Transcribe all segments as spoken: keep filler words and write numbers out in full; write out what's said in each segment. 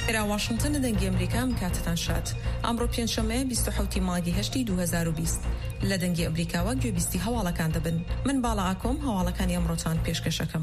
ئێرا واشنگتن لە دەنگی ئەمریکا کاتتان شات. ئەمڕۆ پێنجشەممەیە بیست و حەوتی مانگی هەشتی دوو هەزار و بیست لە دەنگی ئەمریکاوە گوێبیستی هەواڵەکان دەبن. من باڵا ئاکۆم هەواڵەکانی ئەمڕۆتان پێشکەشەکەم.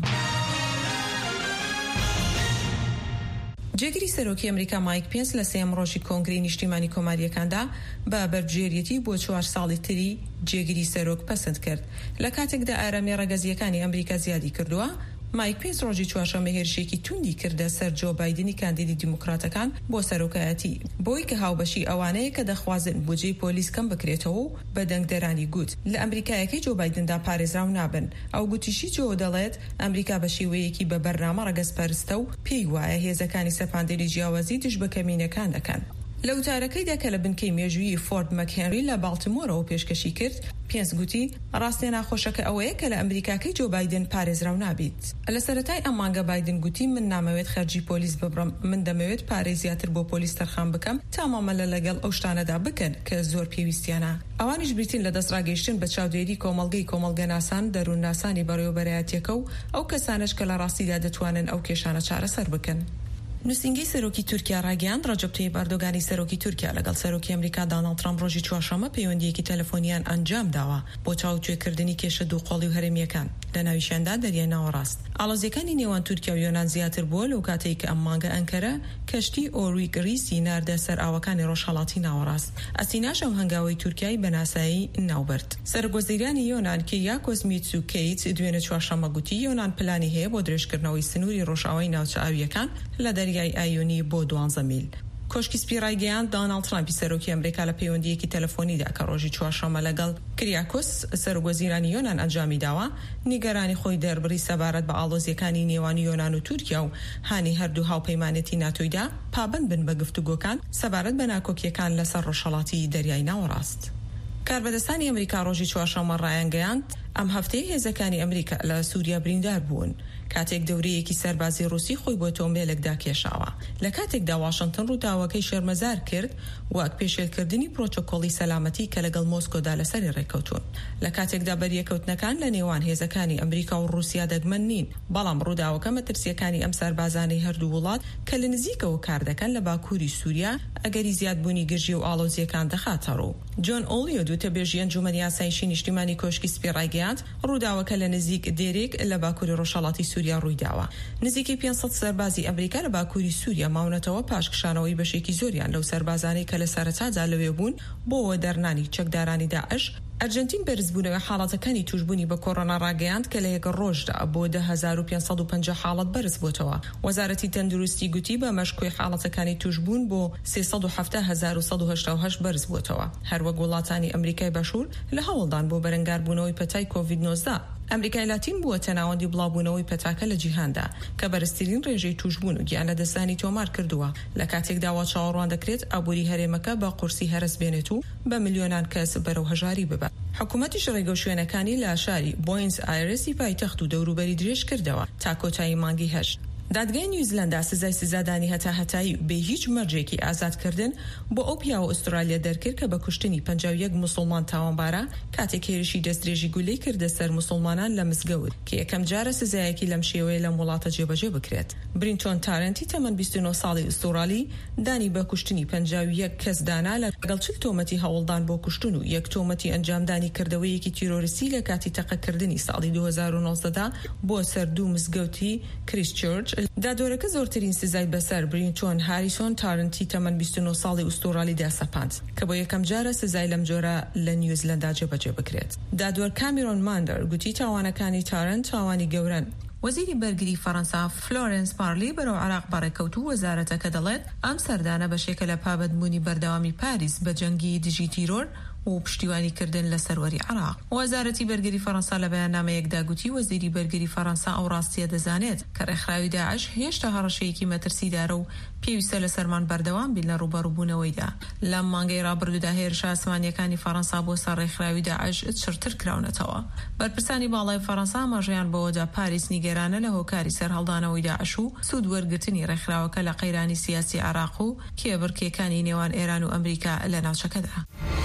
جێگیری سەرۆکی ئەمریکا مایک پێنس لە سێم ڕۆژی کۆنگرەی نیشتیمانی کۆماریەکاندا بە بەرگێڕیەتی بۆ چوار ساڵی تری جێگیری سەرۆک پەسەند کرد. لە کاتێکدا ئارامی ڕەگەزیەکانی ئەمریکا زیادی کردووە، مایک پێنس ڕۆژی چوارشەممە هێرشێکی توندی کردە سەر جۆ بایدنی کاندیدی دیموکراتەکان بۆ سەرۆکایەتی، بۆی کە هاوبەشی ئەوانەیە کە دەخوازن بودجەی پۆلیس کەم بکرێتەوە و بە دەنگدەرانی گوت لە ئەمریکایەکەی جۆ بایدندا پارێزراو نابن. ئەو گوتیشی جۆ دەڵێت ئەمریکا بە شێوەیەکی بە بەرنامە ڕەگەزپەرستە و پێی وایە هێزەکانی سەپاندەری جیاوازی دژ بە کەمینەکان دەکەن. لە وتارەکەیدا کە لە بنکەی مێژووی فۆرد مەکهێنری لە باڵتیمۆرەوە پێشکەشی کرد، پێنس گوتی ڕاستیە ناخۆشەکە ئەوەیە کە لە ئەمریکاکەی جۆ بایدن پارێزراو نابیت. لە سەرەتای ئەم مانگە بایدن گوتی من نامەوێت خەرجی پۆلیس ببڕم، من دەمەوێت پارەی زیاتر بۆ پۆلیس تەرخان بکەم تا مامەلە لەگەڵ ئەو شتانەدا بکەن کە زۆر پێویستیانە. ئەوانیش بریتین لە دەستڕاگەیشتن بە چاودێری کۆمەڵگەی کۆمەڵگەناسان دەروونناسانی بەڕێوەبەرایەتیەکە و ئەو کەسانش کە لە ڕاستیدا دەتوانن ئەو کێشانە چارەسەر بکەن. نووسینگەی سەرۆکی تورکیا ڕاگەیاند ڕەجەب تەیب ئەردۆغانی سەرۆکی تورکیا لەگەڵ سەرۆکی ئەمریکا دۆناڵد ترامپ ڕۆژی چوارشەممە پەیوەندیەکی تەلەفۆنیان ئەنجام داوە بۆ چاوتوێکردنی کێشە دووقۆڵی و هەرێمیەکان لە ناویشیاندا دەریای ناوەڕاست. ئاڵۆزیەکانی نێوان تورکیا و یۆنان زیاتر بووە لەو کاتێک کە ئەم مانگە ئەنکەرە کەشتی ئۆرویک ریسی ناردە سەر ئاوەکانی ڕۆژهەڵاتی ناوەڕاست. ئەسیناش ئەو هەنگاوەی تورکیای بەناسایی ناوبرد. سەرگۆزیرانی یۆنان کیریاکۆس میتسوکیچ دوێنێ چوارشەممە گوتی یۆنان پلانی هەیە بۆ درێژکردنەوەی سنووری ڕۆژئاوای ناوچە ئاویەکان لە دەریای ئایۆنی بۆ دوانزە میل. کۆشکی سپی گەیاند دۆناڵد ترامپی سەرۆکی ئەمریکا لە پەیوەندیەکی تەلەفۆنیدا کە ڕۆژی چوارشەممە لەگەڵ کریاکۆس سەرگۆزیرانی یۆنان ئەنجامی داوە نیگەرانی خۆی دەربڕی سەبارەت بە ئاڵۆزیەکانی نێوانی یۆنان و تورکیا و هانی هەردوو هاوپەیمانەتی ناتۆیدا پابند بن بە گفتوگۆکان سەبارەت بە ناکۆکیەکان لەسەر ڕۆژهەڵاتی دەریای ناوەڕاست. کاربەدەستانی ئەمریکا ڕۆژی چوارشەممە ڕایانگەیاند ئەم هەفتەی هێزەکانی ئەمریکا لە سووریا بریندار بوون کاتێک دەورەیەکی سەربازی ڕووسی خۆی بۆ تۆمبێلێکدا کێشاوە. لە کاتێکدا واشنگتن ڕووداوەکەی شێرمەزار کرد وەک پێشێلکردنی پرۆتۆکۆڵی سەلامەتی کە لەگەڵ مۆسکۆدا لەسەری ڕێکەوتون. لە کاتێکدا بەریەکەوتنەکان لە نێوان هێزەکانی ئەمریکا و ڕووسیا دەگمەن نین، بەڵام ڕووداوەکە مەترسیەکانی ئەم سەربازانەی هەردوو وڵات کە لە نزیکەوە کار دەکەن لە باکووری سووریا ئەگەری زیادبوونی گژی و ئاڵۆزیەکان دەخاتەڕۆ. جۆن ئۆلیۆ دووتە بێژی ئەنجومەنی یاسایشی نیشتیمانی کۆشکی سپی ڕایگەیاند ڕووداوەکە لە نزیک دێرێک لە باکووری ڕۆژهەڵاتی سووریا ڕوویداوە. نزیکی پێنج سەد سەربازی ئەمریکا لە باکووری سووریا ماونەتەوە پاشکشانەوەی بەشێکی زۆریان لەو سەربازانەی کە لە سەرەتادا لەوێ بوون بۆ دەرنانی چەکدارانی داعش. ئەرجنتین بەرزبوونەوە حاڵەتەکانی توشبوونی بە کۆڕۆنا ڕاگەیاند کە لە یەک ڕۆژدا بۆ ده هەزار و پێنج سەد و پەنجا حاڵەت بەرز بووتەوە. وەزارەتی تەندروستی گوتی بە مەشکۆی حاڵەتەکانی توشبوون بۆ سێسەد و هەفتە هەزار و سەد و هەشتا و هەشت بەرز بووتەوە. هەروەک وڵاتانی ئەمریکای بەشوور لە هەوڵدان بۆ بەرەنگاربوونەوەی پەتای کۆڤید نۆزدە. ئەمریکای لاتین بووە تەناوەندی بڵاوبوونەوەی پەتاکە لە جیهاندا کە بەرزترین ڕێژەی توشبوون و گیانە دەستانی تۆمار کردووە. لە کاتێکدا وا چاوەڕوان دەکرێت ئابووری هەرێمەکە بە قورسی هەرس بێنێت و بە میلیۆنان کەس بەرەو هەژاری ببات. حکوومەتیش ڕێگە شوێنەکانی لە شاری بۆینس ئایرسی پایتەخت و دەوروبەری درێژ کردەوە تا کۆتایی مانگی هەشت. دادگای نیوزیلندا سزای سزادانی هەتا هەتایی بە هیچ مەرجێکی ئازادکردن بۆ ئەو پیاوە ئوسترالیا دەرکرد کە بە کوشتنی پەنجا و یەک موسڵمان تاوانبارە کاتێک هێرشی دەستدرێژی گولەی کردە سەر موسڵمانان لە مزگەوت کە یەکەم جارە سزایەکی لەم شێوەیە لەم وڵاتە جێبەجێ بکرێت. برینتۆن تارنتی تەمەن بیست و نۆ ساڵی ئوسترالی دانی بە کوشتنی پەنجا و یەک کەس دانا لەگەڵ چل تۆمەتی هەوڵدان بۆ کوشتن و یەک تۆمەتی ئەنجامدانی کردەوەیەکی تیرۆریستی لە کاتی تەقەکردنی ساڵی دوو هەزار و نۆزدە بۆ سەر دوو مزگەوتی کریستچەرچ. دادوەرەکە زۆرترین سزای بەسەر برینتۆن هاریسۆن تارنتی تەمەن بیست و نۆ ساڵی ئوسترالی داسەپاند کە بۆ یەکەم جارە سزای لەم جۆرە لە نیوزیلندا جێبەجێ بکرێت. دادوەر کامیرۆن ماندەر گوتی تاوانەکانی تارنت تاوانی گەورەن. وەزیری بەرگری فەڕەنسا فلۆرنس پارلی بەرەو عێراق بەڕێکەوت و وەزارەتەکە دەڵێت ئەم سەردانە بەشێکە لە پابەتبوونی بەردەوامی پاریس بە جەنگی دژی تیرۆر و پشتیوانیکردن لە سەروەری عێراق. وەزارەتی بەرگری فەڕەنسا لە بەیاننامەیەکدا گوتی وەزیری بەرگری فەڕەنسا ئەو ڕاستیە دەزانێت کە ڕێکخراوی داعش هێشتا هەڕەشەیەکی مەترسیدارە و پێویستە لە سەرمان بەردەوام بین لە ڕوبەڕووبوونەوەیدا. لەم مانگەی ڕابردوودا هێرشە ئاسمانیەکانی فەڕەنسا بۆ سەر ڕێکخراوی داعش چرتر کراونەتەوە. بەرپرسانی باڵای فەڕەنسا ماژەیان بەوەدا پاریس نیگەرانە لە هۆکاری سەرهەڵدانەوەی داعش و سوود وەرگرتنی ڕێکخراوەکە لە قەیرانی سیاسی عێراق و کێبڕکێکانی نێوان ئێران و ئەمریکا لە ناوچەکەدا.